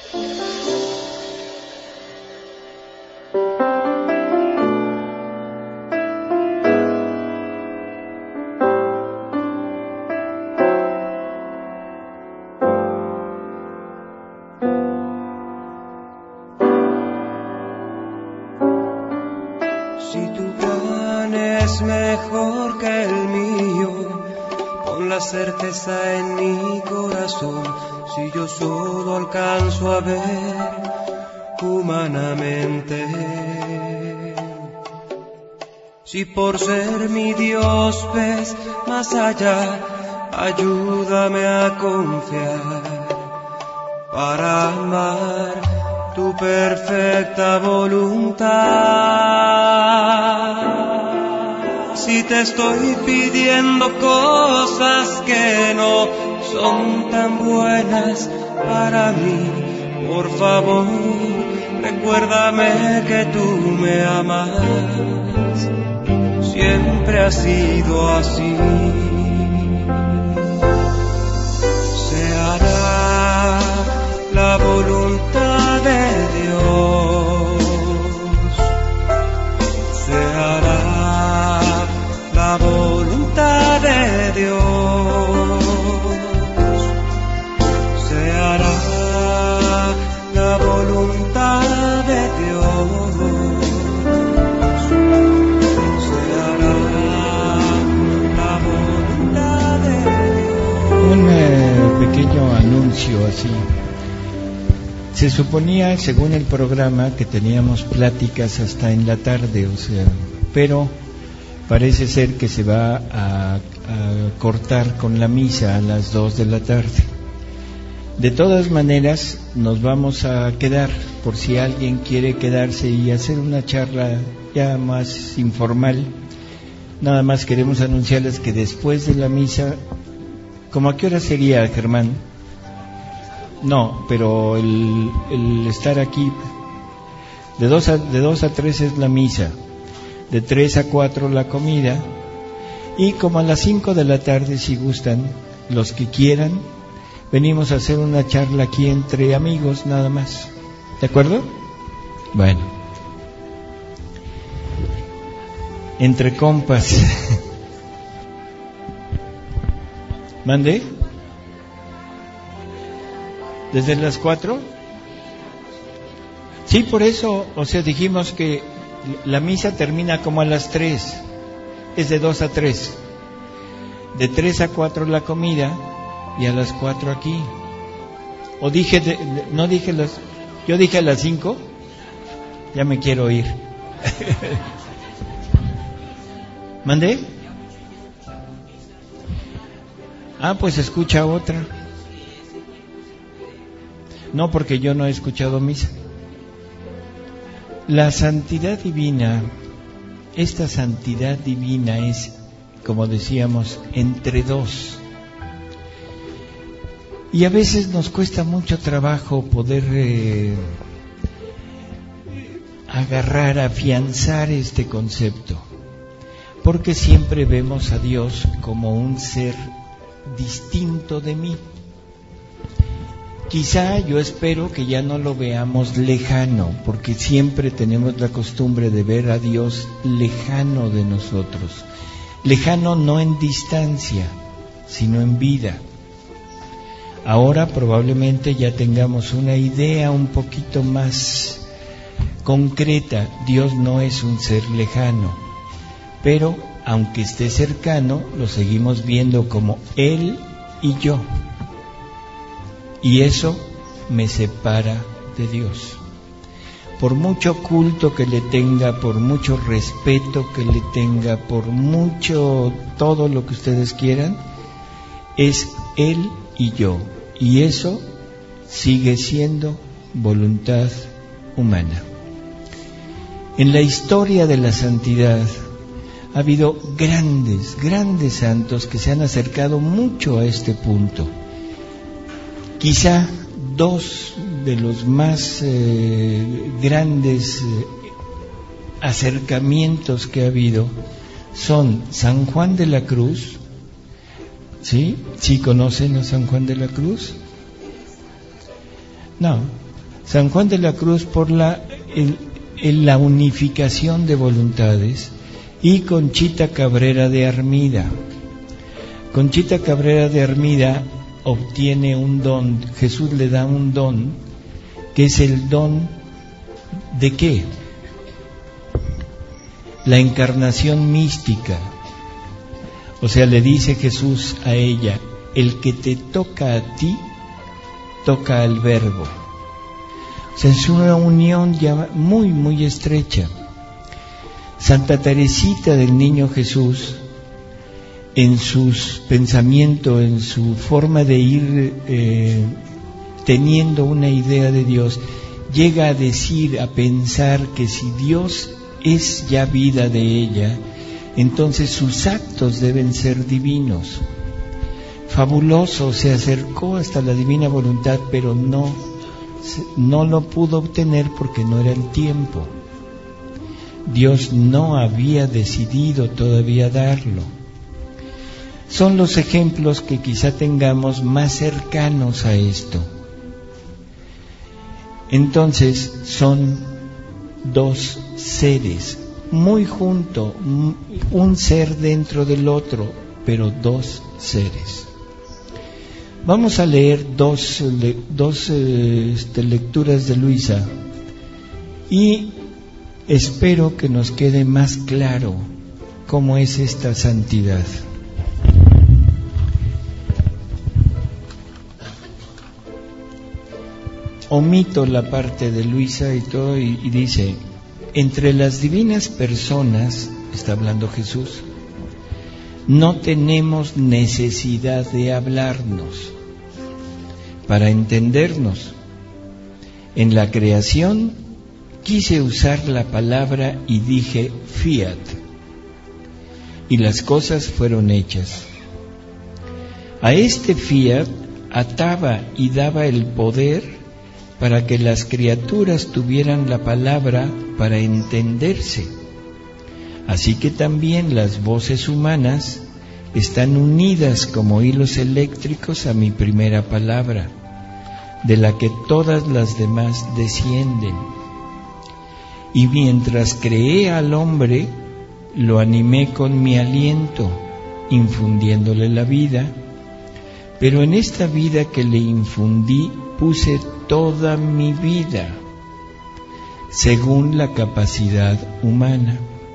Certeza en mi corazón, si yo solo alcanzo a ver humanamente. Si por ser mi Dios ves más allá, ayúdame a confiar para amar tu perfecta voluntad. Si te estoy pidiendo cosas que no son tan buenas para mí, por favor, recuérdame que tú me amas. Siempre ha sido así. Se hará la voluntad de Dios. Se hará la voluntad de Dios, se hará la voluntad de Dios, se hará la voluntad de Dios. Un pequeño anuncio así. Se suponía, según el programa, que teníamos pláticas hasta en la tarde, pero parece ser que se va a cortar con la misa a las 2 de la tarde. De todas maneras, nos vamos a quedar, por si alguien quiere quedarse y hacer una charla ya más informal. Nada más queremos anunciarles que después de la misa, ¿cómo a qué hora sería, Germán? No, pero el estar aquí, de 2 a 3 es la misa. De 3 a 4 la comida, y como a las 5 de la tarde, si gustan, los que quieran, venimos a hacer una charla aquí entre amigos nada más. ¿De acuerdo? Bueno. Entre compas. ¿Mande? ¿Desde las 4? Sí, por eso, dijimos que la misa termina como a las 3, es de 2 a 3, de 3 a 4 la comida y a las 4 aquí. O dije, no dije yo dije a las 5, ya me quiero ir. ¿Mandé? Pues escucha otra. No, porque yo no he escuchado misa. La santidad divina, esta santidad divina es, como decíamos, entre dos. Y a veces nos cuesta mucho trabajo poder afianzar este concepto, porque siempre vemos a Dios como un ser distinto de mí. Quizá yo espero que ya no lo veamos lejano, porque siempre tenemos la costumbre de ver a Dios lejano de nosotros. Lejano no en distancia, sino en vida. Ahora probablemente ya tengamos una idea un poquito más concreta. Dios no es un ser lejano, pero aunque esté cercano, lo seguimos viendo como Él y yo. Y eso me separa de Dios. Por mucho culto que le tenga, por mucho respeto que le tenga, por mucho todo lo que ustedes quieran, es Él y yo. Y eso sigue siendo voluntad humana. En la historia de la santidad ha habido grandes santos que se han acercado mucho a este punto. Quizá dos de los más grandes acercamientos que ha habido son San Juan de la Cruz. ¿Sí? ¿Sí conocen a San Juan de la Cruz? No, San Juan de la Cruz por la unificación de voluntades, y Conchita Cabrera de Armida. Conchita Cabrera de Armida obtiene un don, Jesús le da un don, que es el don ¿de qué? La encarnación mística. O sea, le dice Jesús a ella: el que te toca a ti, toca al Verbo. O sea, es una unión ya muy, muy estrecha. Santa Teresita del Niño Jesús, en sus pensamientos, en su forma de ir teniendo una idea de Dios, llega a decir, a pensar que si Dios es ya vida de ella, entonces sus actos deben ser divinos. Fabuloso, se acercó hasta la divina voluntad, pero no lo pudo obtener porque no era el tiempo. Dios no había decidido todavía darlo. Son los ejemplos que quizá tengamos más cercanos a esto. Entonces son dos seres, muy juntos, un ser dentro del otro, pero dos seres. Vamos a leer dos lecturas de Luisa y espero que nos quede más claro cómo es esta santidad. Omito la parte de Luisa y todo, y dice: entre las divinas personas, está hablando Jesús, no tenemos necesidad de hablarnos para entendernos. En la creación quise usar la palabra y dije fiat, y las cosas fueron hechas. A este fiat ataba y daba el poder para que las criaturas tuvieran la palabra para entenderse. Así que también las voces humanas están unidas como hilos eléctricos a mi primera palabra, de la que todas las demás descienden. Y mientras creé al hombre, lo animé con mi aliento, infundiéndole la vida, pero en esta vida que le infundí puse toda mi vida, según la capacidad humana.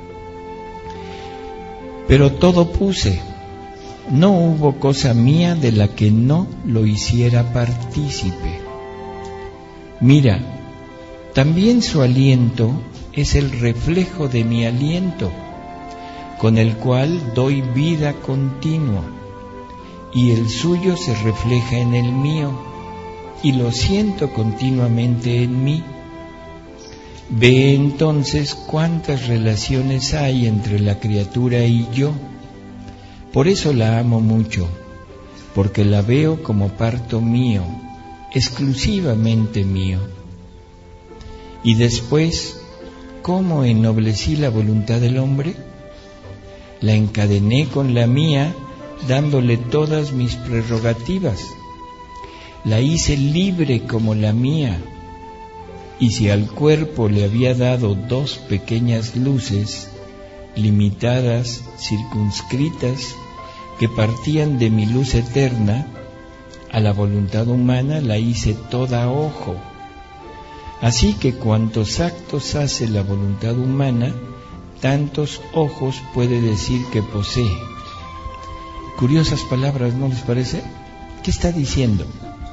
Pero todo puse, no hubo cosa mía de la que no lo hiciera partícipe. Mira, también su aliento es el reflejo de mi aliento, con el cual doy vida continua, y el suyo se refleja en el mío, y lo siento continuamente en mí. Ve entonces cuántas relaciones hay entre la criatura y yo. Por eso la amo mucho, porque la veo como parto mío, exclusivamente mío. Y después, ¿cómo ennoblecí la voluntad del hombre? La encadené con la mía, dándole todas mis prerrogativas. La hice libre como la mía. Y si al cuerpo le había dado dos pequeñas luces, limitadas, circunscritas, que partían de mi luz eterna, a la voluntad humana la hice toda ojo. Así que cuantos actos hace la voluntad humana, tantos ojos puede decir que posee. Curiosas palabras, ¿no les parece? ¿Qué está diciendo?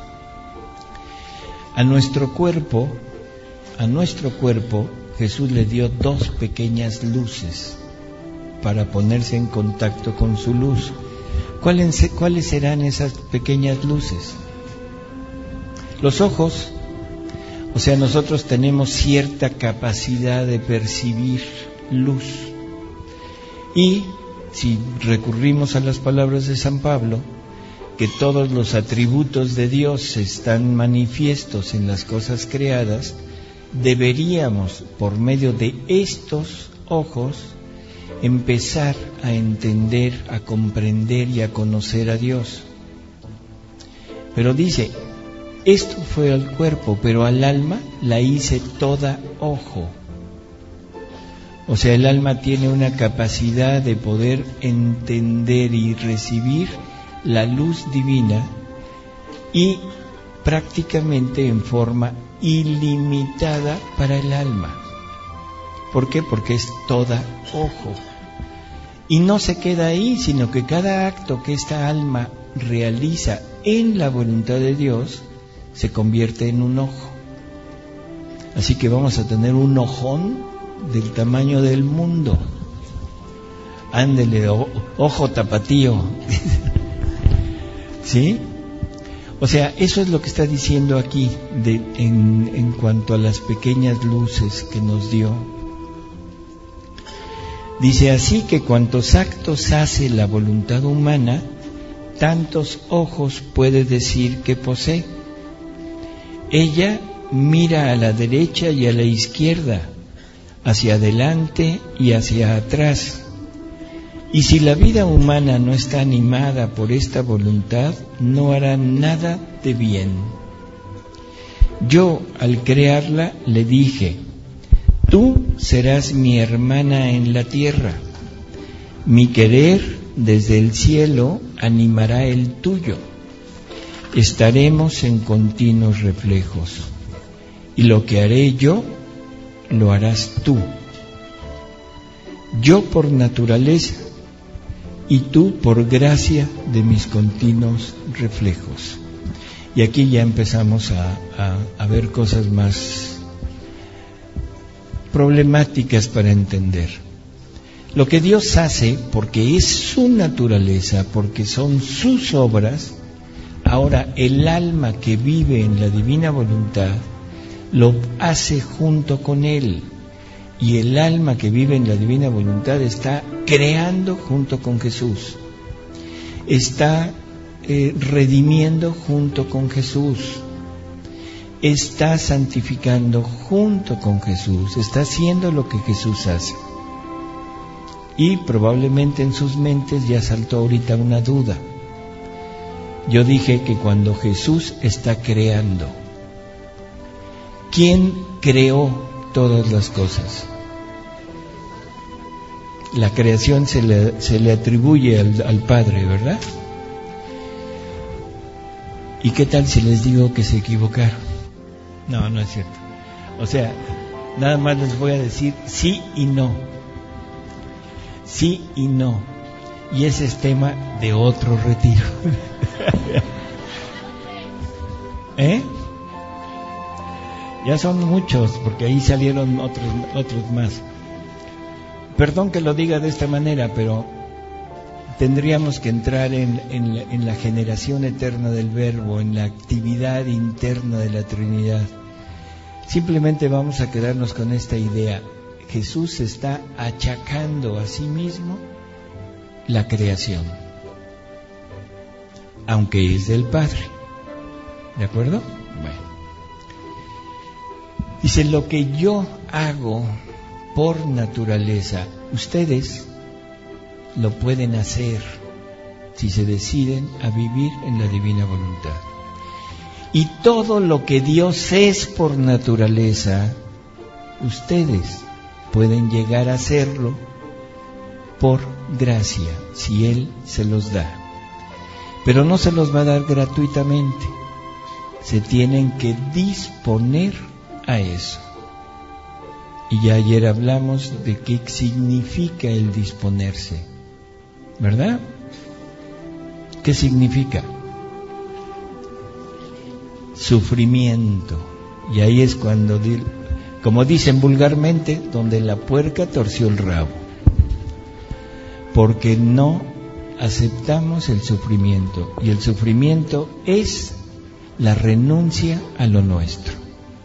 A nuestro cuerpo Jesús le dio dos pequeñas luces para ponerse en contacto con su luz. ¿Cuáles serán esas pequeñas luces? Los ojos. O sea, nosotros tenemos cierta capacidad de percibir luz. Y si recurrimos a las palabras de San Pablo, que todos los atributos de Dios están manifiestos en las cosas creadas, deberíamos, por medio de estos ojos, empezar a entender, a comprender y a conocer a Dios. Pero dice, Esto fue al cuerpo, pero al alma la hice toda ojo. O sea, el alma tiene una capacidad de poder entender y recibir la luz divina y prácticamente en forma ilimitada para el alma. ¿Por qué? Porque es toda ojo. Y no se queda ahí, sino que cada acto que esta alma realiza en la voluntad de Dios se convierte en un ojo. Así que vamos a tener un ojón del tamaño del mundo. Ándele, ojo tapatío. ¿Sí? O sea, eso es lo que está diciendo aquí en cuanto a las pequeñas luces que nos dio. Dice así que cuantos actos hace la voluntad humana, tantos ojos puede decir que posee. Ella mira a la derecha y a la izquierda, hacia adelante y hacia atrás. Y si la vida humana no está animada por esta voluntad, no hará nada de bien. Yo, al crearla, le dije: tú serás mi hermana en la tierra. Mi querer desde el cielo animará el tuyo. Estaremos en continuos reflejos. Y lo que haré yo, lo harás tú. Yo por naturaleza y tú por gracia de mis continuos reflejos. Y aquí ya empezamos a ver cosas más problemáticas para entender. Lo que Dios hace, porque es su naturaleza, porque son sus obras, ahora el alma que vive en la divina voluntad lo hace junto con Él. Y el alma que vive en la divina voluntad está creando junto con Jesús. Está redimiendo junto con Jesús. Está santificando junto con Jesús. Está haciendo lo que Jesús hace. Y probablemente en sus mentes ya saltó ahorita una duda. Yo dije que cuando Jesús está creando, ¿quién creó todas las cosas? La creación se le atribuye al Padre, ¿verdad? ¿Y qué tal si les digo que se equivocaron? No, no es cierto. O sea, nada más les voy a decir sí y no. Sí y no. Y ese es tema de otro retiro. Ya son muchos, porque ahí salieron otros más. Perdón que lo diga de esta manera, pero tendríamos que entrar en la generación eterna del Verbo, en la actividad interna de la Trinidad. Simplemente vamos a quedarnos con esta idea. Jesús está achacando a sí mismo la creación, aunque es del Padre. ¿De acuerdo? Bueno. Dice, lo que yo hago por naturaleza, ustedes lo pueden hacer si se deciden a vivir en la divina voluntad. Y todo lo que Dios es por naturaleza, ustedes pueden llegar a hacerlo por gracia, si Él se los da. Pero no se los va a dar gratuitamente. Se tienen que disponer a eso. Y ya ayer hablamos de qué significa el disponerse, ¿verdad? ¿Qué significa? Sufrimiento. Y ahí es cuando, como dicen vulgarmente, donde la puerca torció el rabo. Porque no aceptamos el sufrimiento. Y el sufrimiento es la renuncia a lo nuestro.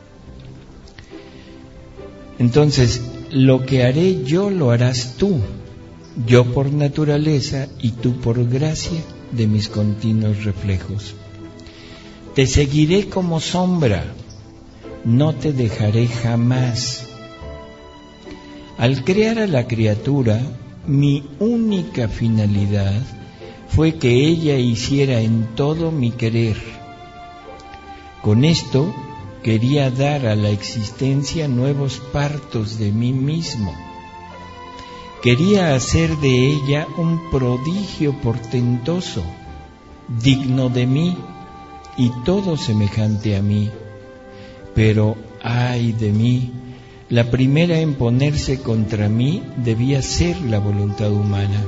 Entonces, lo que haré yo lo harás tú, yo por naturaleza y tú por gracia de mis continuos reflejos. Te seguiré como sombra, no te dejaré jamás. Al crear a la criatura, mi única finalidad fue que ella hiciera en todo mi querer. Con esto quería dar a la existencia nuevos partos de mí mismo. Quería hacer de ella un prodigio portentoso, digno de mí y todo semejante a mí. Pero, ay de mí, la primera en ponerse contra mí debía ser la voluntad humana.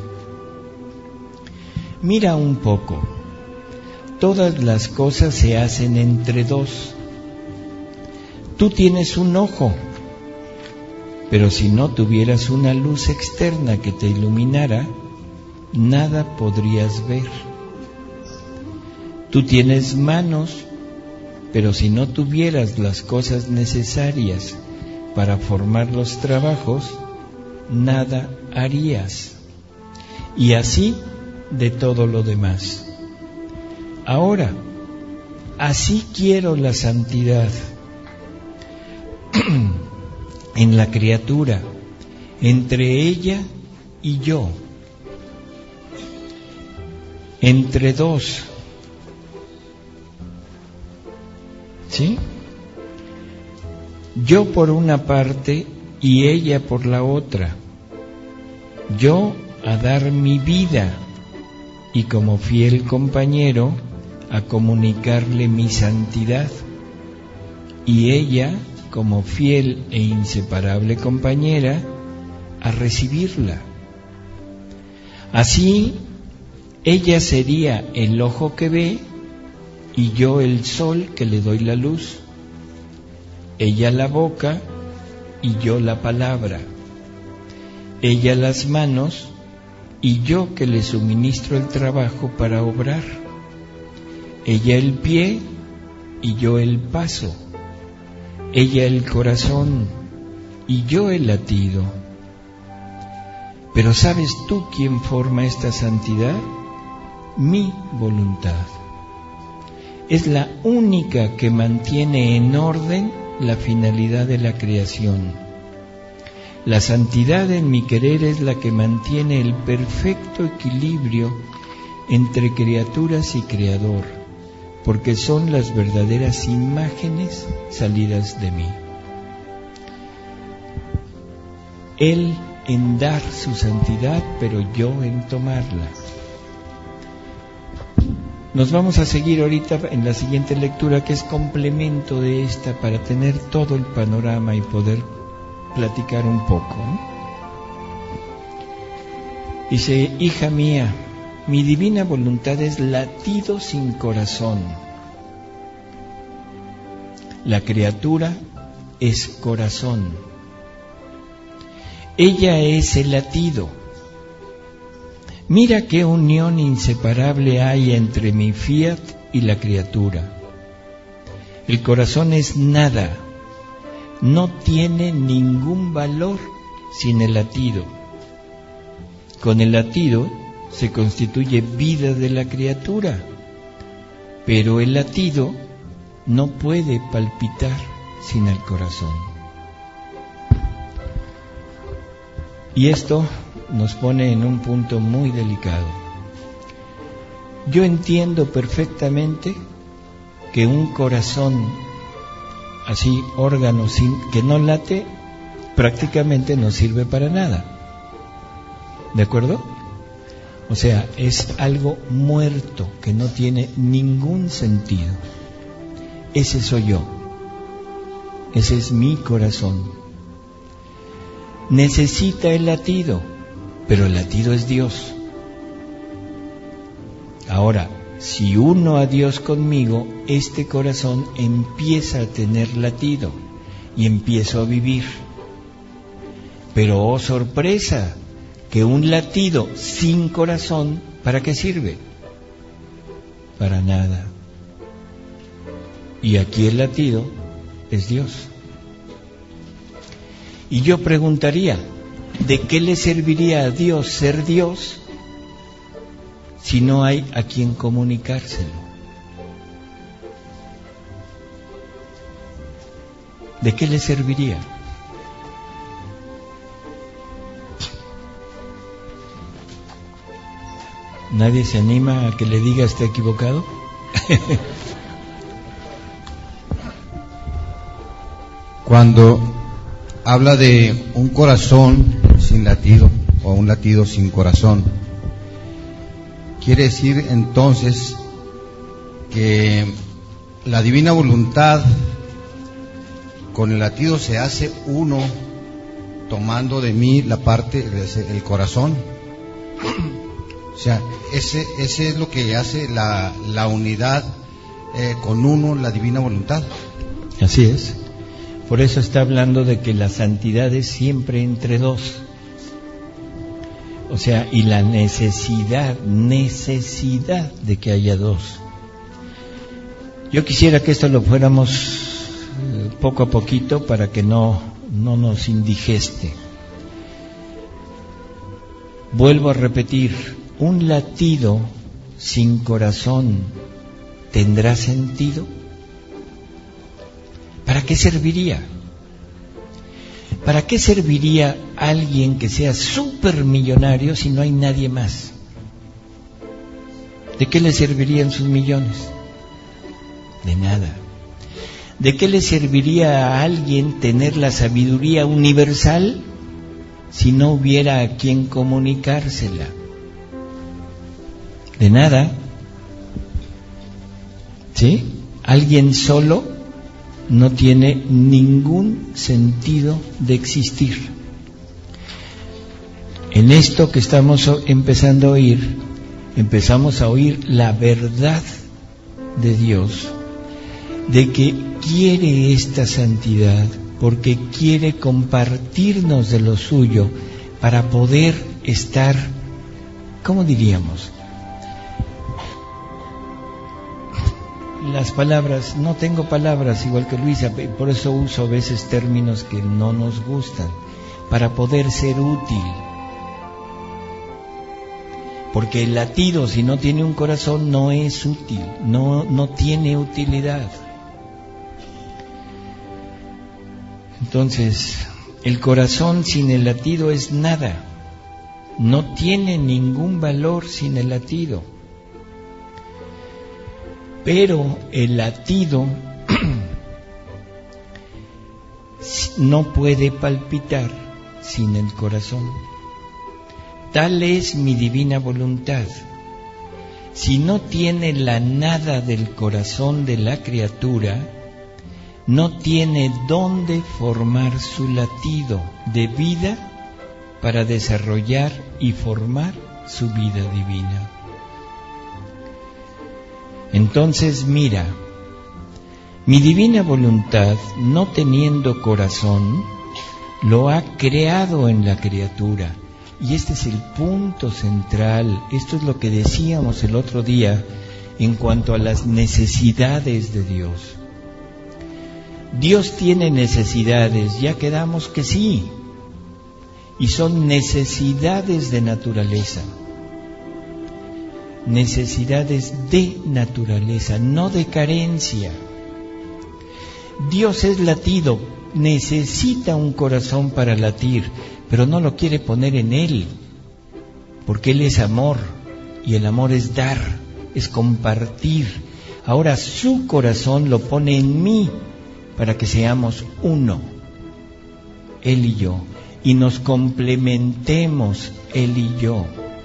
Mira un poco, todas las cosas se hacen entre dos. Tú tienes un ojo, pero si no tuvieras una luz externa que te iluminara, nada podrías ver. Tú tienes manos, pero si no tuvieras las cosas necesarias para formar los trabajos, nada harías. Y así de todo lo demás. Ahora, así quiero la santidad en la criatura, entre ella y yo, entre dos. ¿Sí? Yo por una parte y ella por la otra. Yo a dar mi vida y como fiel compañero a comunicarle mi santidad, y ella como fiel e inseparable compañera a recibirla. Así, ella sería el ojo que ve y yo el sol que le doy la luz, ella la boca y yo la palabra, ella las manos y yo que le suministro el trabajo para obrar, ella el pie y yo el paso, ella el corazón y yo el latido. Pero ¿sabes tú quién forma esta santidad? Mi voluntad. Es la única que mantiene en orden la finalidad de la creación. La santidad en mi querer es la que mantiene el perfecto equilibrio entre criaturas y creador, porque son las verdaderas imágenes salidas de mí. Él en dar su santidad, pero yo en tomarla. Nos vamos a seguir ahorita en la siguiente lectura, que es complemento de esta, para tener todo el panorama y poder platicar un poco, ¿no? Dice: hija mía, mi divina voluntad es latido sin corazón. La criatura es corazón. Ella es el latido. Mira qué unión inseparable hay entre mi fiat y la criatura. El corazón es nada, no tiene ningún valor sin el latido. Con el latido se constituye vida de la criatura, pero el latido no puede palpitar sin el corazón. Y esto nos pone en un punto muy delicado. Yo entiendo perfectamente que un corazón, así órgano que no late, prácticamente no sirve para nada. ¿De acuerdo? O sea, es algo muerto que no tiene ningún sentido. Ese soy yo. Ese es mi corazón. Necesita el latido, pero el latido es Dios. Ahora, si uno a Dios conmigo, este corazón empieza a tener latido y empiezo a vivir. Pero, oh sorpresa, que un latido sin corazón, ¿para qué sirve? Para nada. Y aquí el latido es Dios. Y yo preguntaría, ¿de qué le serviría a Dios ser Dios si no hay a quien comunicárselo? ¿De qué le serviría? ¿Nadie se anima a que le diga está equivocado? Cuando habla de un corazón sin latido o un latido sin corazón, quiere decir entonces que la divina voluntad con el latido se hace uno, tomando de mí la parte, el corazón. O sea, ese es lo que hace la unidad con uno, la divina voluntad. Así es. Por eso está hablando de que la santidad es siempre entre dos. O sea, y la necesidad de que haya dos. Yo quisiera que esto lo fuéramos poco a poquito para que no nos indigeste. Vuelvo a repetir, ¿un latido sin corazón tendrá sentido? ¿Para qué serviría? ¿Para qué serviría alguien que sea supermillonario si no hay nadie más? ¿De qué le servirían sus millones? De nada. ¿De qué le serviría a alguien tener la sabiduría universal si no hubiera a quien comunicársela? De nada. ¿Sí? Alguien solo no tiene ningún sentido de existir. En esto que estamos empezando a oír, empezamos a oír la verdad de Dios, de que quiere esta santidad, porque quiere compartirnos de lo suyo para poder estar, ¿cómo diríamos? Las palabras, no tengo palabras igual que Luisa, por eso uso a veces términos que no nos gustan, para poder ser útil. Porque el latido, si no tiene un corazón, no es útil, no tiene utilidad. Entonces, el corazón sin el latido es nada, no tiene ningún valor sin el latido. Pero el latido no puede palpitar sin el corazón. Tal es mi divina voluntad. Si no tiene la nada del corazón de la criatura, no tiene dónde formar su latido de vida para desarrollar y formar su vida divina. Entonces mira, mi divina voluntad, no teniendo corazón, lo ha creado en la criatura. Y este es el punto central, esto es lo que decíamos el otro día en cuanto a las necesidades de Dios. Dios tiene necesidades, ya quedamos que sí, y son necesidades de naturaleza. Necesidades de naturaleza, no de carencia. Dios es latido, necesita un corazón para latir, pero no lo quiere poner en Él, porque Él es amor, y el amor es dar, es compartir. Ahora su corazón lo pone en mí, para que seamos uno, Él y yo, y nos complementemos Él y yo.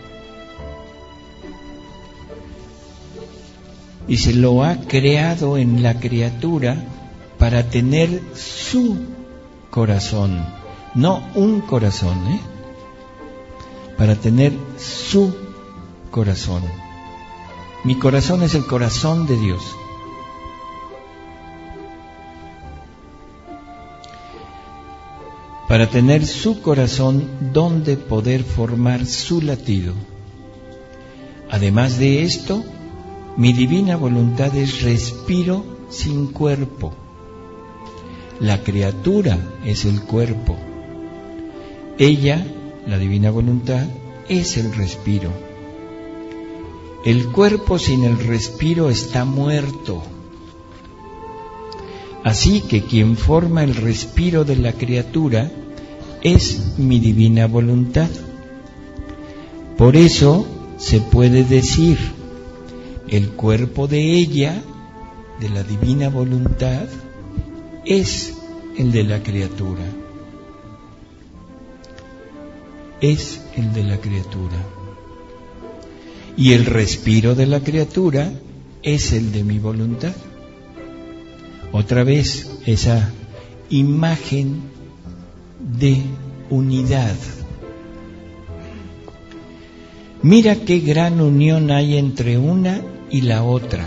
Y se lo ha creado en la criatura para tener su corazón, no un corazón, para tener su corazón. Mi corazón es el corazón de Dios. Para tener su corazón donde poder formar su latido. Además de esto, mi divina voluntad es respiro sin cuerpo. La criatura es el cuerpo. Ella, la divina voluntad, es el respiro. El cuerpo sin el respiro está muerto. Así que quien forma el respiro de la criatura es mi divina voluntad. Por eso se puede decir, el cuerpo de ella, de la divina voluntad, es el de la criatura. Es el de la criatura. Y el respiro de la criatura es el de mi voluntad. Otra vez, esa imagen de unidad. Mira qué gran unión hay entre una y la otra.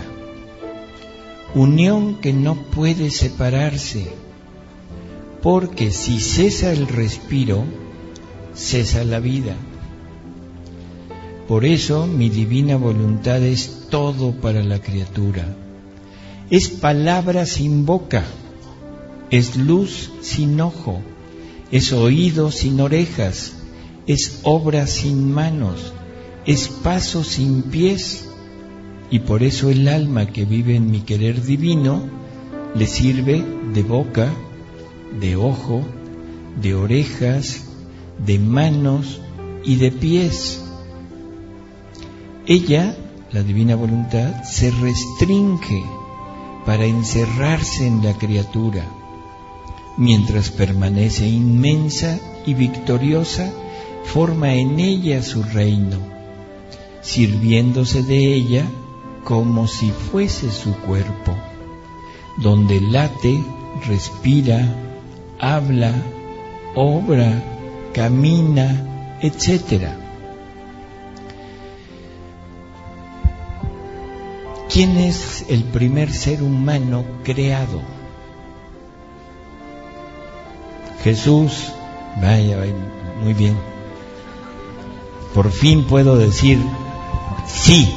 Unión que no puede separarse, porque si cesa el respiro, cesa la vida. Por eso mi divina voluntad es todo para la criatura. Es palabra sin boca, es luz sin ojo, es oído sin orejas, es obra sin manos, es paso sin pies. Y por eso el alma que vive en mi querer divino le sirve de boca, de ojo, de orejas, de manos y de pies. Ella, la divina voluntad, se restringe para encerrarse en la criatura, mientras permanece inmensa y victoriosa, forma en ella su reino, sirviéndose de ella como si fuese su cuerpo, donde late, respira, habla, obra, camina, etc. ¿Quién es el primer ser humano creado? Jesús. Vaya, muy bien. Por fin puedo decir sí.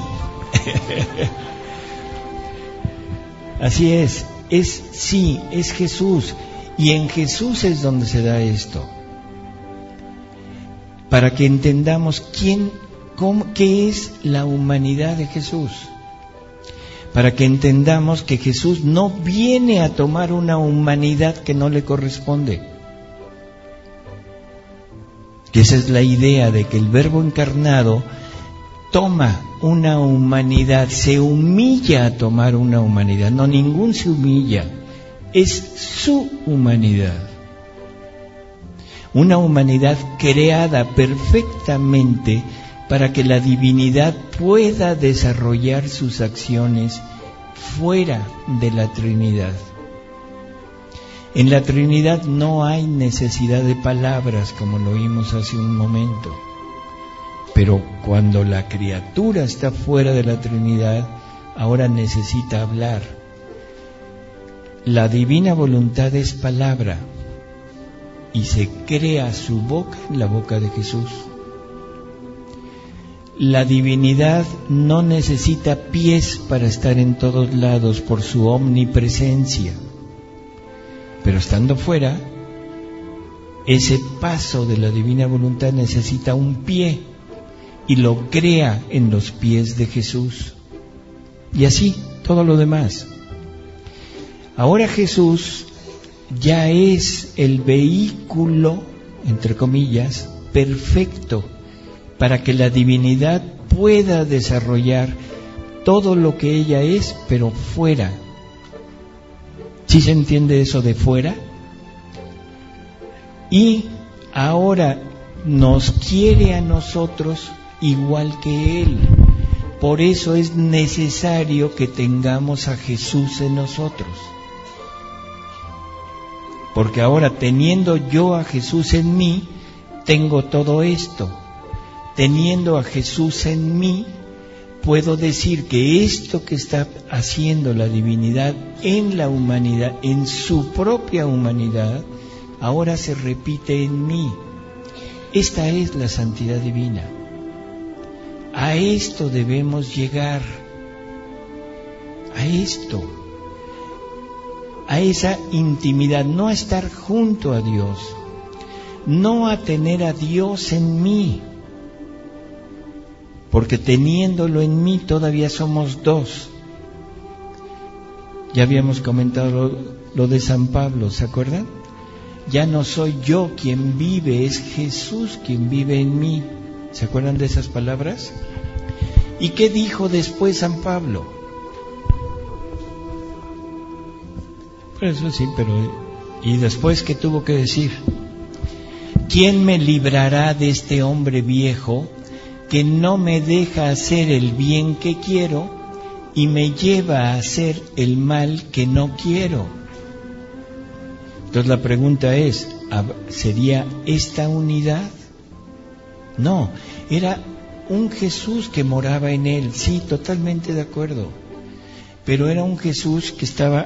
Así es sí, es Jesús. Y en Jesús es donde se da esto. Para que entendamos qué es la humanidad de Jesús. Para que entendamos que Jesús no viene a tomar una humanidad que no le corresponde. Que esa es la idea de que el Verbo encarnado toma una humanidad, se humilla a tomar una humanidad. No, ningún se humilla, es su humanidad. Una humanidad creada perfectamente para que la divinidad pueda desarrollar sus acciones fuera de la Trinidad. En la Trinidad no hay necesidad de palabras, como lo oímos hace un momento. Pero cuando la criatura está fuera de la Trinidad, ahora necesita hablar. La divina voluntad es palabra y se crea su boca en la boca de Jesús. La divinidad no necesita pies para estar en todos lados por su omnipresencia. Pero estando fuera, ese paso de la divina voluntad necesita un pie y lo crea en los pies de Jesús. Y así todo lo demás. Ahora Jesús ya es el vehículo, entre comillas, perfecto para que la divinidad pueda desarrollar todo lo que ella es, pero fuera. ¿Sí se entiende eso de fuera? Y ahora nos quiere a nosotros igual que Él. Por eso es necesario que tengamos a Jesús en nosotros. Porque ahora, teniendo yo a Jesús en mí, tengo todo esto. Teniendo a Jesús en mí, puedo decir que esto que está haciendo la divinidad en la humanidad, en su propia humanidad, ahora se repite en mí. Esta es la santidad divina. A esto debemos llegar. A esto. A esa intimidad, no a estar junto a Dios, no a tener a Dios en mí. Porque teniéndolo en mí todavía somos dos. Ya habíamos comentado lo de San Pablo, ¿se acuerdan? Ya no soy yo quien vive, es Jesús quien vive en mí. ¿Se acuerdan de esas palabras? ¿Y qué dijo después San Pablo? Por eso sí, pero Y después, ¿qué tuvo que decir? ¿Quién me librará de este hombre viejo que no me deja hacer el bien que quiero y me lleva a hacer el mal que no quiero? Entonces la pregunta es, ¿sería esta unidad? No, era un Jesús que moraba en él, sí, totalmente de acuerdo, pero era un Jesús que estaba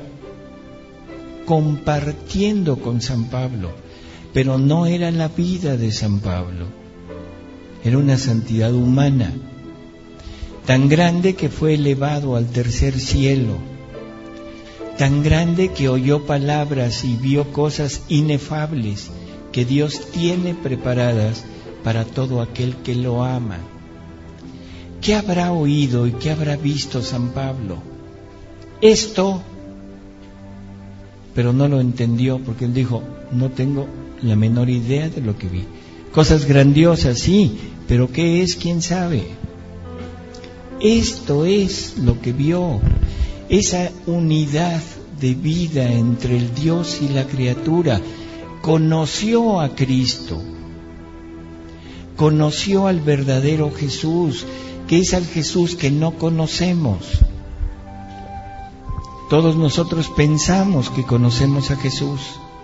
compartiendo con San Pablo, pero no era la vida de San Pablo, era una santidad humana, tan grande que fue elevado al tercer cielo, tan grande que oyó palabras y vio cosas inefables que Dios tiene preparadas para todo aquel que lo ama. ¿Qué habrá oído y qué habrá visto San Pablo? Esto, pero no lo entendió porque él dijo, no tengo la menor idea de lo que vi. Cosas grandiosas, sí, pero ¿qué es? ¿Quién sabe? Esto es lo que vio, esa unidad de vida entre el Dios y la criatura. Conoció a Cristo, conoció al verdadero Jesús, que es al Jesús que no conocemos. Todos nosotros pensamos que conocemos a Jesús.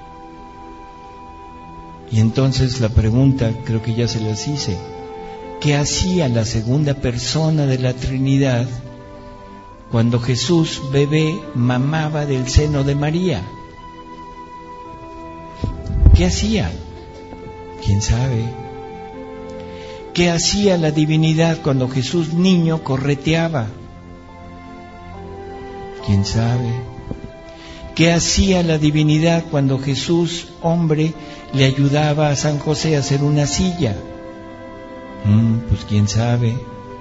Y entonces la pregunta, creo que ya se las hice, ¿qué hacía la segunda persona de la Trinidad cuando Jesús, bebé, mamaba del seno de María? ¿Qué hacía? ¿Quién sabe? ¿Qué hacía la divinidad cuando Jesús, niño, correteaba? ¿Quién sabe? ¿Qué hacía la divinidad cuando Jesús, hombre, le ayudaba a San José a hacer una silla? Pues quién sabe.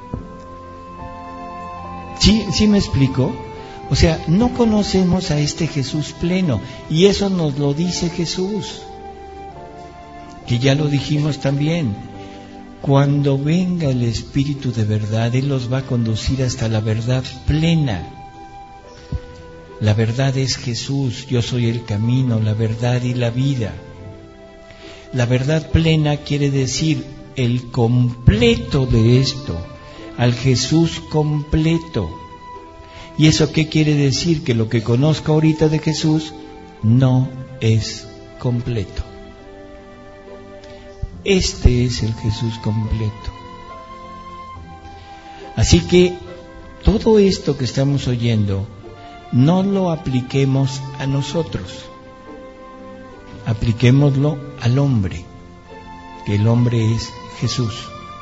¿Sí me explico? O sea, no conocemos a este Jesús pleno, y eso nos lo dice Jesús, que ya lo dijimos también. Cuando venga el Espíritu de verdad, Él los va a conducir hasta la verdad plena. La verdad es Jesús, yo soy el camino, la verdad y la vida. La verdad plena quiere decir el completo de esto, al Jesús completo. ¿Y eso qué quiere decir? Que lo que conozco ahorita de Jesús no es completo. Este es el Jesús completo. Así que todo esto que estamos oyendo, no lo apliquemos a nosotros, apliquémoslo al hombre, que el hombre es Jesús.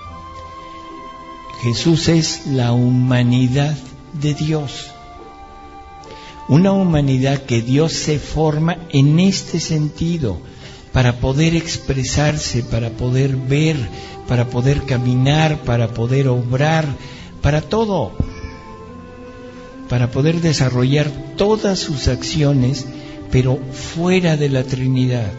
Jesús es la humanidad de Dios, una humanidad que Dios se forma en este sentido, para poder expresarse, para poder ver, para poder caminar, para poder obrar, para todo, para poder desarrollar todas sus acciones, pero fuera de la Trinidad.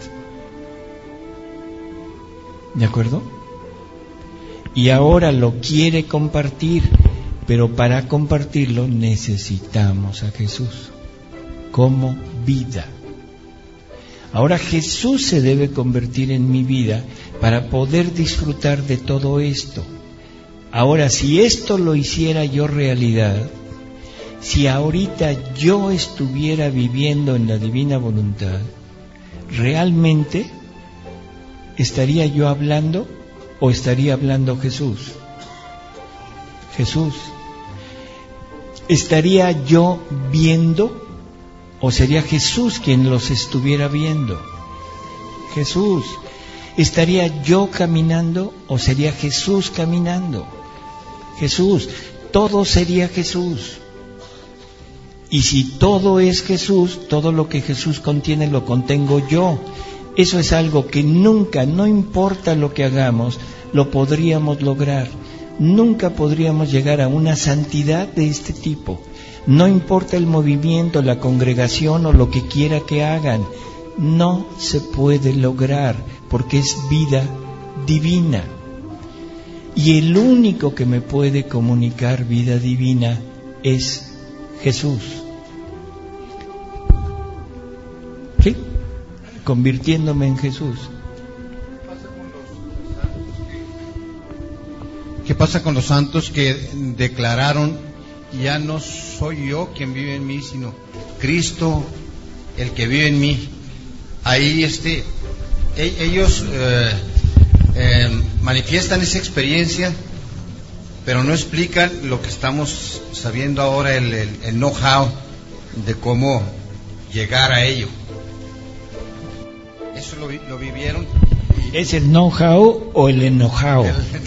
¿De acuerdo? Y ahora lo quiere compartir, pero para compartirlo necesitamos a Jesús como vida. Ahora Jesús se debe convertir en mi vida para poder disfrutar de todo esto. Ahora, si esto lo hiciera yo realidad, si ahorita yo estuviera viviendo en la divina voluntad, ¿realmente estaría yo hablando o estaría hablando Jesús? Jesús. ¿Estaría yo viendo o sería Jesús quien los estuviera viendo? Jesús. ¿Estaría yo caminando o sería Jesús caminando? Jesús. Todo sería Jesús. Y si todo es Jesús, todo lo que Jesús contiene lo contengo yo. Eso es algo que nunca, no importa lo que hagamos, lo podríamos lograr. Nunca podríamos llegar a una santidad de este tipo. No importa el movimiento, la congregación o lo que quiera que hagan, no se puede lograr porque es vida divina. Y el único que me puede comunicar vida divina es Jesús. ¿Sí? convirtiéndome en Jesús. ¿Qué pasa con los santos que declararon: ya no soy yo quien vive en mí, sino Cristo el que vive en mí? Ahí ellos manifiestan esa experiencia, pero no explican lo que estamos sabiendo ahora, el know-how de cómo llegar a ello. Eso lo vivieron. ¿Es el know-how o el enojao?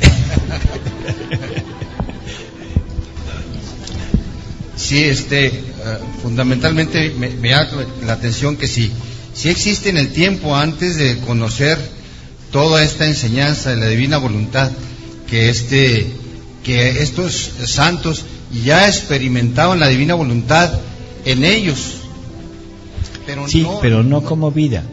Sí, fundamentalmente me da la atención que sí existe en el tiempo antes de conocer toda esta enseñanza de la divina voluntad, que estos santos ya experimentaban la divina voluntad en ellos, pero sí, pero no como vida.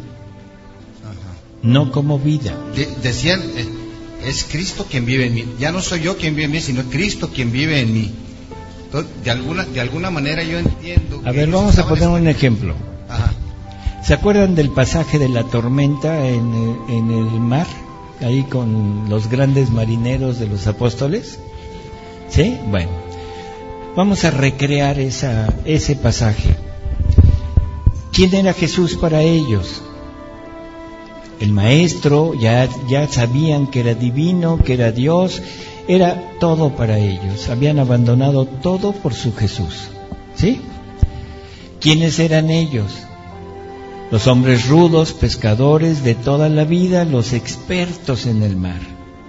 No como vida. Decían, es Cristo quien vive en mí. Ya no soy yo quien vive en mí, sino Cristo quien vive en mí. Entonces, de alguna manera yo entiendo. A ver, vamos a poner un ejemplo. Ajá. ¿Se acuerdan del pasaje de la tormenta en el mar? Ahí con los grandes marineros de los apóstoles. ¿Sí? Bueno, vamos a recrear ese pasaje. ¿Quién era Jesús para ellos? El maestro, ya sabían que era divino, que era Dios, era todo para ellos. Habían abandonado todo por su Jesús. ¿Sí? ¿Quiénes eran ellos? Los hombres rudos, pescadores de toda la vida, los expertos en el mar.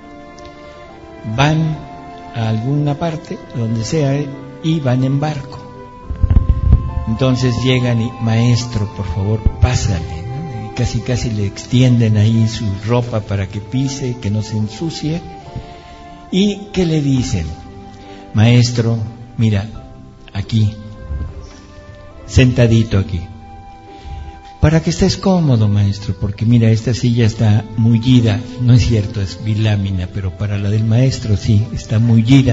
Van a alguna parte, donde sea, y van en barco. Entonces llegan y: maestro, por favor, pásale. Casi le extienden ahí su ropa para que pise, que no se ensucie. ¿Y qué le dicen? Maestro, mira, aquí, sentadito aquí, para que estés cómodo, maestro, porque mira, esta silla está mullida. No es cierto, es bilámina, pero para la del maestro sí, está mullida.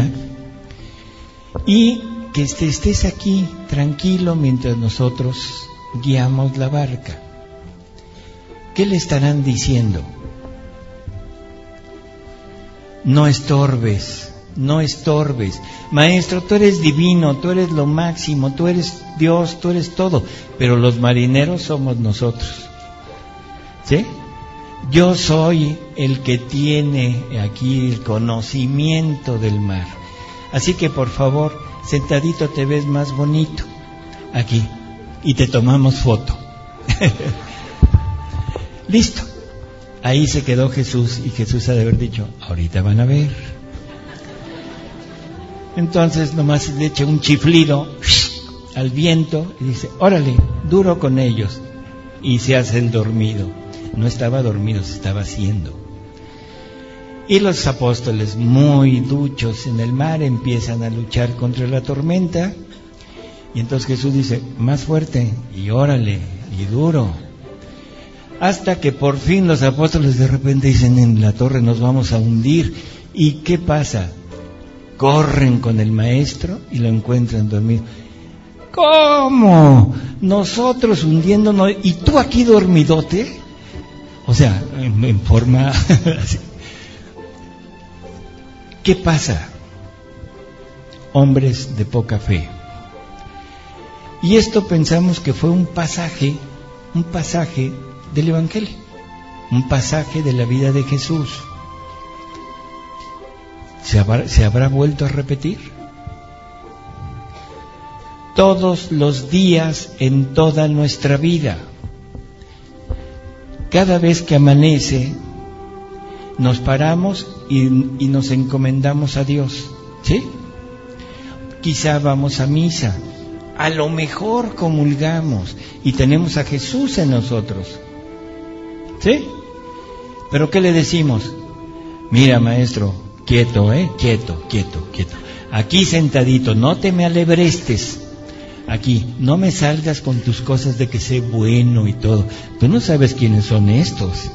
Y que estés aquí tranquilo mientras nosotros guiamos la barca. ¿Qué le estarán diciendo? No estorbes, no estorbes. Maestro, tú eres divino, tú eres lo máximo, tú eres Dios, tú eres todo. Pero los marineros somos nosotros. ¿Sí? Yo soy el que tiene aquí el conocimiento del mar. Así que por favor, sentadito te ves más bonito. Aquí. Y te tomamos foto. Listo. Ahí se quedó Jesús, y Jesús ha de haber dicho: ahorita van a ver. Entonces nomás le echa un chiflido al viento y dice: órale, duro con ellos. Y se hace el dormido. No estaba dormido, se estaba haciendo. Y los apóstoles, muy duchos en el mar, empiezan a luchar contra la tormenta. Y entonces Jesús dice: más fuerte, y órale, y duro. Hasta que por fin los apóstoles de repente dicen: en la torre nos vamos a hundir. ¿Y qué pasa? Corren con el maestro y lo encuentran dormido. ¿Cómo? Nosotros hundiéndonos y tú aquí dormidote. O sea, en forma así. ¿Qué pasa? Hombres de poca fe. Y esto pensamos que fue un pasaje del Evangelio, un pasaje de la vida de Jesús. ¿Se habrá vuelto a repetir? Todos los días en toda nuestra vida. Cada vez que amanece, nos paramos y nos encomendamos a Dios. ¿Sí? Quizá vamos a misa, a lo mejor comulgamos y tenemos a Jesús en nosotros. ¿Sí? ¿Pero qué le decimos? Mira, maestro, quieto, quieto. Aquí sentadito, no te me alebrestes. Aquí, no me salgas con tus cosas de que sé bueno y todo. Tú no sabes quiénes son estos.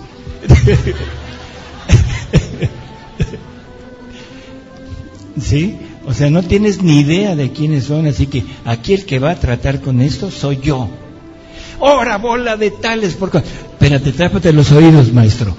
¿Sí? O sea, no tienes ni idea de quiénes son, así que aquí el que va a tratar con esto soy yo. ¡Ora, bola de tales! Espérate, tápate los oídos, maestro.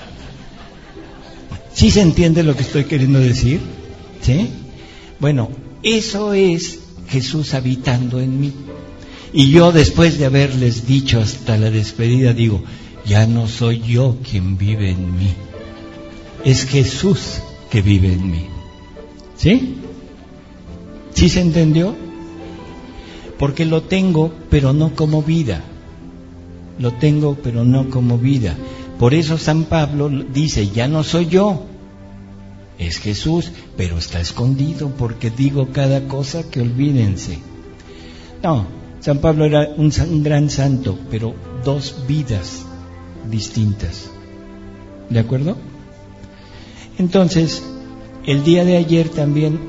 ¿Sí se entiende lo que estoy queriendo decir? ¿Sí? Bueno, eso es Jesús habitando en mí. Y yo, después de haberles dicho hasta la despedida, digo, ya no soy yo quien vive en mí, es Jesús que vive en mí. ¿Sí? ¿Sí se entendió? Porque lo tengo, pero no como vida. Lo tengo, pero no como vida. Por eso San Pablo dice, ya no soy yo, es Jesús, pero está escondido, porque digo cada cosa que olvídense. No, San Pablo era un gran santo, pero dos vidas distintas. ¿De acuerdo? Entonces, el día de ayer también...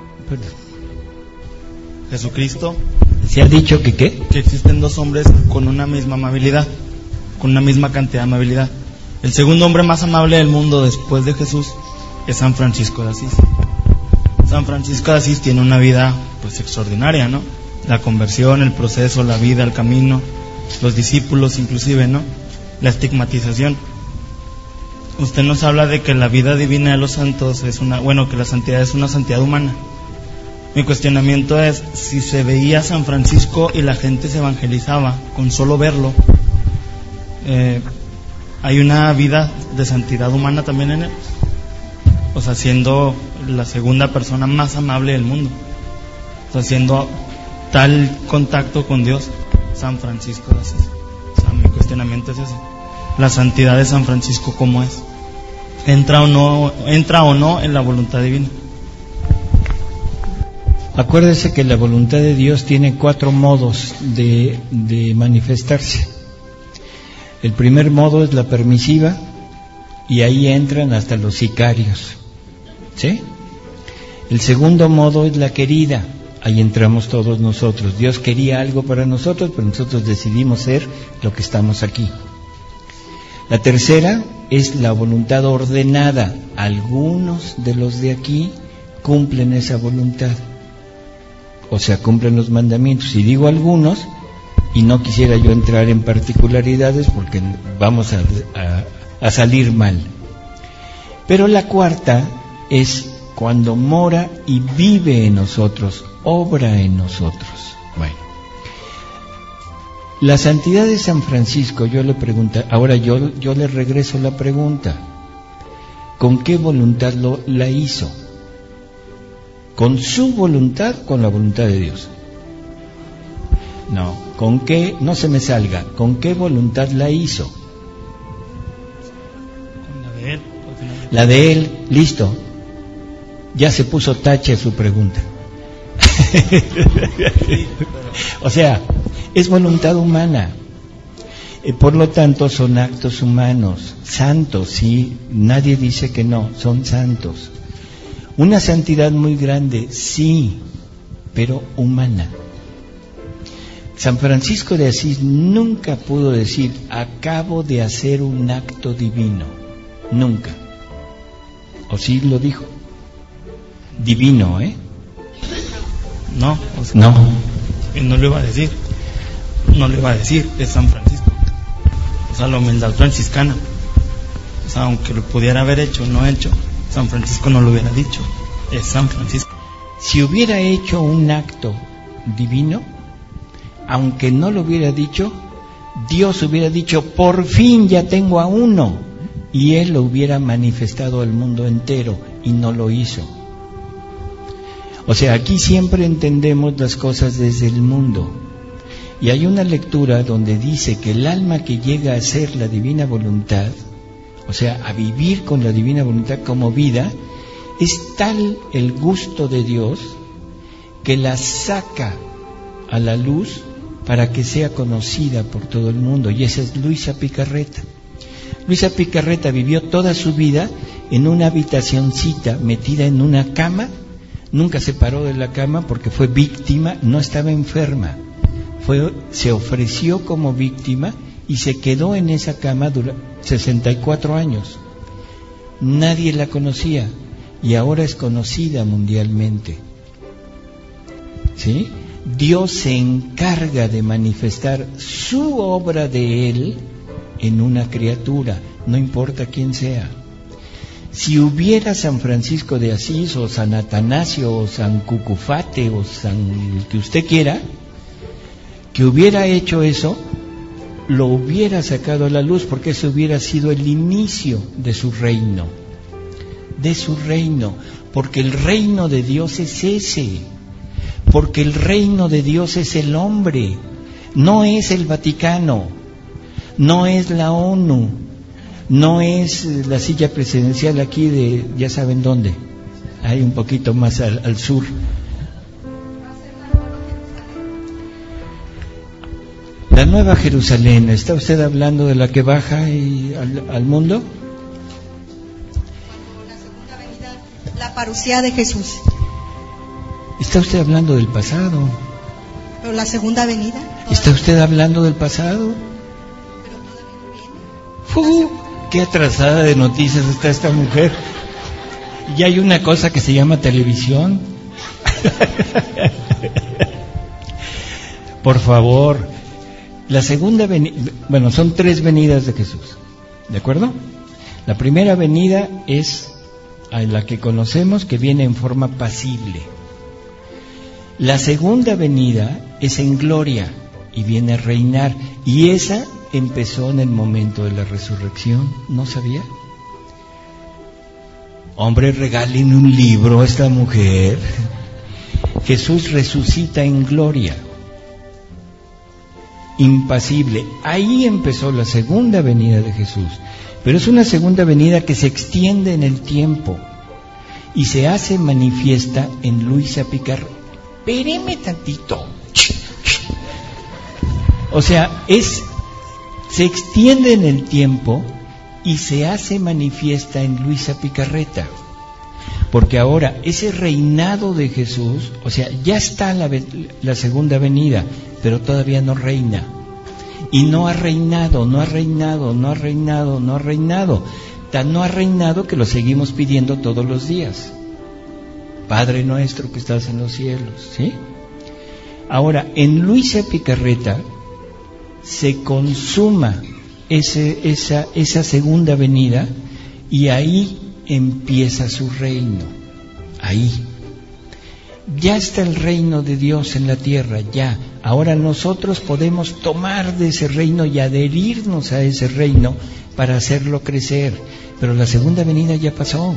Jesucristo ¿se ha dicho que qué? Que existen dos hombres con una misma amabilidad, con una misma cantidad de amabilidad. El segundo hombre más amable del mundo después de Jesús es San Francisco de Asís. San Francisco de Asís tiene una vida pues extraordinaria, ¿no? La conversión, el proceso, la vida, el camino, los discípulos inclusive, ¿no? La estigmatización. Usted nos habla de que la vida divina de los santos es que la santidad es una santidad humana. Mi cuestionamiento es, si se veía a San Francisco y la gente se evangelizaba con solo verlo, ¿hay una vida de santidad humana también en él? O sea, siendo la segunda persona más amable del mundo, o sea, siendo tal contacto con Dios, San Francisco de Asís. O sea, mi cuestionamiento es ese. La santidad de San Francisco, ¿cómo es? ¿Entra o no en la voluntad divina? Acuérdese que la voluntad de Dios tiene 4 modos de manifestarse. El primer modo es la permisiva, y ahí entran hasta los sicarios, ¿sí? El segundo modo es la querida, ahí entramos todos nosotros. Dios quería algo para nosotros, pero nosotros decidimos ser lo que estamos aquí. La tercera es la voluntad ordenada. Algunos de los de aquí cumplen esa voluntad, o sea, cumplen los mandamientos. Y digo algunos, y no quisiera yo entrar en particularidades porque vamos a salir mal. Pero la cuarta es cuando mora y vive en nosotros, obra en nosotros. Bueno, la santidad de San Francisco, yo le pregunto, ahora yo le regreso la pregunta, ¿con qué voluntad la hizo? ¿Con su voluntad, con la voluntad de Dios? No, ¿con qué? No se me salga, ¿con qué voluntad la hizo? Con la de él. La de él, listo. Ya se puso tache a su pregunta. O sea, es voluntad humana. Por lo tanto, son actos humanos, santos, sí, nadie dice que no, son santos. Una santidad muy grande, sí, pero humana. San Francisco de Asís nunca pudo decir, acabo de hacer un acto divino. Nunca. ¿O sí lo dijo? Divino, ¿eh? No, o sea, no. No lo iba a decir. No lo iba a decir, es San Francisco. O sea, la humildad franciscana. O sea, aunque lo pudiera haber hecho, no hecho, San Francisco no lo hubiera dicho. Es San Francisco. Si hubiera hecho un acto divino, aunque no lo hubiera dicho, Dios hubiera dicho, por fin ya tengo a uno, y Él lo hubiera manifestado al mundo entero, y no lo hizo. O sea, aquí siempre entendemos las cosas desde el mundo, y hay una lectura donde dice que el alma que llega a ser la divina voluntad, o sea, a vivir con la divina voluntad como vida, es tal el gusto de Dios que la saca a la luz para que sea conocida por todo el mundo, y esa es Luisa Picarreta. Luisa Picarreta vivió toda su vida en una habitacioncita metida en una cama, nunca se paró de la cama porque fue víctima, no estaba enferma, se ofreció como víctima y se quedó en esa cama durante 64 años. Nadie la conocía y ahora es conocida mundialmente. ¿Sí? Dios se encarga de manifestar su obra de Él en una criatura, no importa quién sea. Si hubiera San Francisco de Asís o San Atanasio o San Cucufate o San el que usted quiera, que hubiera hecho eso, lo hubiera sacado a la luz, porque eso hubiera sido el inicio de su reino, porque el reino de Dios es ese, porque el reino de Dios es el hombre, no es el Vaticano, no es la ONU, no es la silla presidencial aquí de, ya saben dónde, hay un poquito más al sur. La Nueva Jerusalén, ¿está usted hablando de la que baja al mundo? La segunda venida, la parucía de Jesús. ¿Está usted hablando del pasado? Pero la segunda venida. ¿Está usted hablando del pasado? Pero todavía no viene. ¡Qué atrasada de noticias está esta mujer! Y hay una cosa que se llama televisión. Por favor, la segunda venida, bueno, son 3 venidas de Jesús, ¿de acuerdo? La primera venida es a la que conocemos, que viene en forma pasible. La segunda venida es en gloria y viene a reinar, y esa empezó en el momento de la resurrección. ¿No sabía? Hombre, regalen un libro a esta mujer. Jesús resucita en gloria, impasible. Ahí empezó la segunda venida de Jesús, pero es una segunda venida que se extiende en el tiempo y se hace manifiesta en Luisa Picarreta. Espéreme tantito. O sea, se extiende en el tiempo y se hace manifiesta en Luisa Picarreta, porque ahora ese reinado de Jesús, o sea, ya está la segunda venida, pero todavía no reina, y no ha reinado, tan no ha reinado que lo seguimos pidiendo todos los días. Padre nuestro que estás en los cielos, ¿sí? Ahora, en Luisa Picarreta se consuma esa segunda venida, y ahí empieza su reino. Ahí ya está el reino de Dios en la tierra, ya. Ahora nosotros podemos tomar de ese reino y adherirnos a ese reino para hacerlo crecer, pero la segunda venida ya pasó.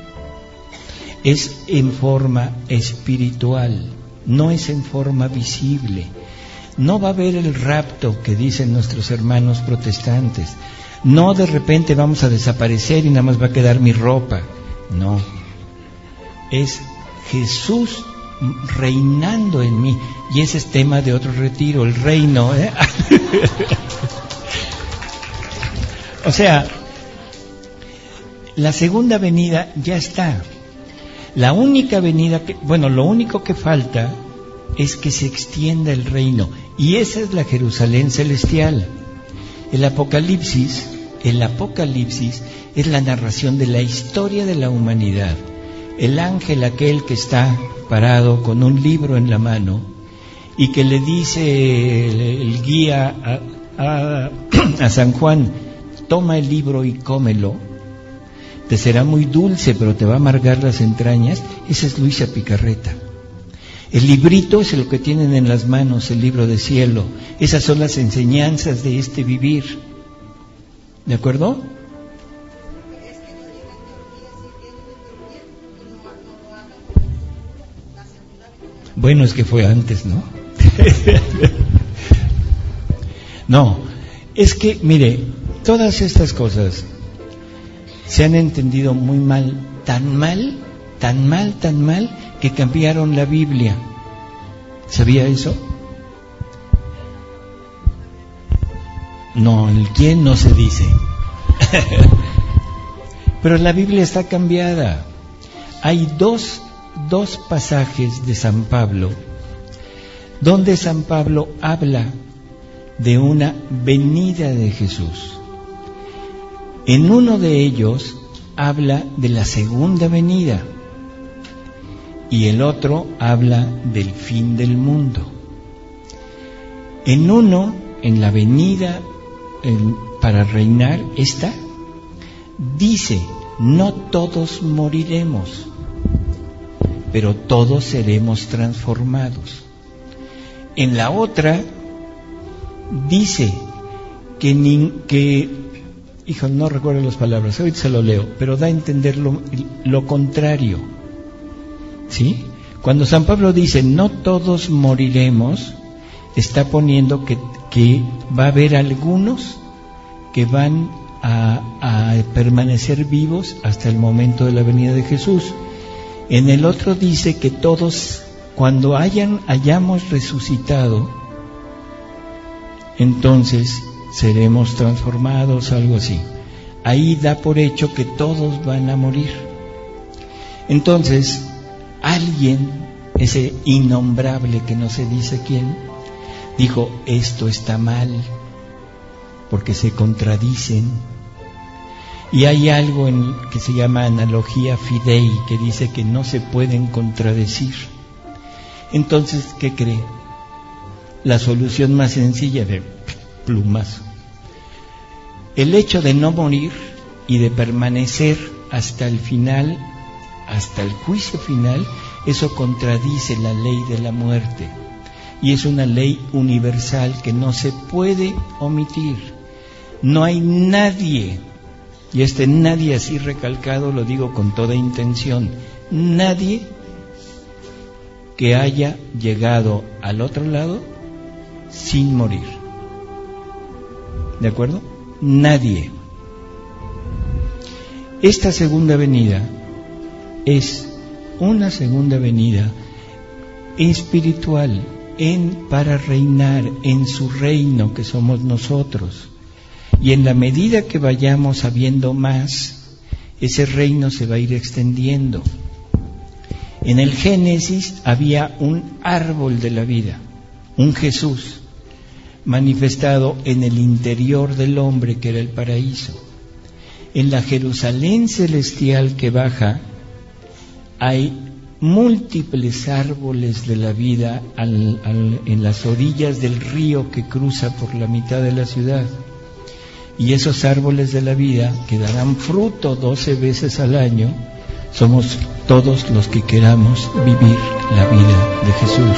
Es en forma espiritual, no es en forma visible. No va a haber el rapto que dicen nuestros hermanos protestantes. No de repente vamos a desaparecer y nada más va a quedar mi ropa. No. Es Jesús reinando en mí. Y ese es tema de otro retiro, el reino, ¿eh? O sea, la segunda venida ya está. La única venida lo único que falta es que se extienda el reino, y esa es la Jerusalén celestial. El Apocalipsis es la narración de la historia de la humanidad. El ángel aquel que está parado con un libro en la mano y que le dice el guía a San Juan: toma el libro y cómelo, te será muy dulce pero te va a amargar las entrañas. Esa es Luisa Picarreta. El librito es lo que tienen en las manos, el libro de cielo. Esas son las enseñanzas de este vivir. ¿De acuerdo? Bueno, es que fue antes, ¿no? No, es que, mire, todas estas cosas se han entendido muy mal, tan mal, que cambiaron la Biblia. ¿Sabía eso? No, el quién no se dice. Pero la Biblia está cambiada. Hay dos pasajes de San Pablo donde San Pablo habla de una venida de Jesús. En uno de ellos habla de la segunda venida y el otro habla del fin del mundo. En uno, en la venida para reinar, está. Dice, no todos moriremos, pero todos seremos transformados. En la otra, dice que hijo, no recuerdo las palabras, ahorita se lo leo, pero da a entender lo contrario. ¿Sí? Cuando San Pablo dice, no todos moriremos, está poniendo que va a haber algunos que van a permanecer vivos hasta el momento de la venida de Jesús. En el otro dice que todos, cuando hayamos resucitado, entonces seremos transformados, algo así. Ahí da por hecho que todos van a morir. Entonces, alguien, ese innombrable que no se dice quién, dijo, esto está mal, porque se contradicen. Y hay algo que se llama analogía fidei, que dice que no se pueden contradecir. Entonces, ¿qué cree? La solución más sencilla de plumazo. El hecho de no morir y de permanecer hasta el final, hasta el juicio final, eso contradice la ley de la muerte. Y es una ley universal que no se puede omitir. No hay nadie, y nadie así recalcado lo digo con toda intención, nadie que haya llegado al otro lado sin morir. ¿De acuerdo? Nadie. Esta segunda venida es una segunda venida espiritual para reinar en su reino, que somos nosotros. Y en la medida que vayamos sabiendo más, ese reino se va a ir extendiendo. En el Génesis había un árbol de la vida, un Jesús manifestado en el interior del hombre, que era el paraíso. En la Jerusalén celestial que baja hay múltiples árboles de la vida en las orillas del río que cruza por la mitad de la ciudad. Y esos árboles de la vida, que darán fruto 12 veces al año, somos todos los que queramos vivir la vida de Jesús.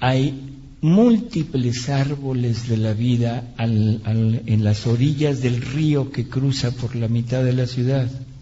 hay múltiples árboles de la vida en las orillas del río que cruza por la mitad de la ciudad.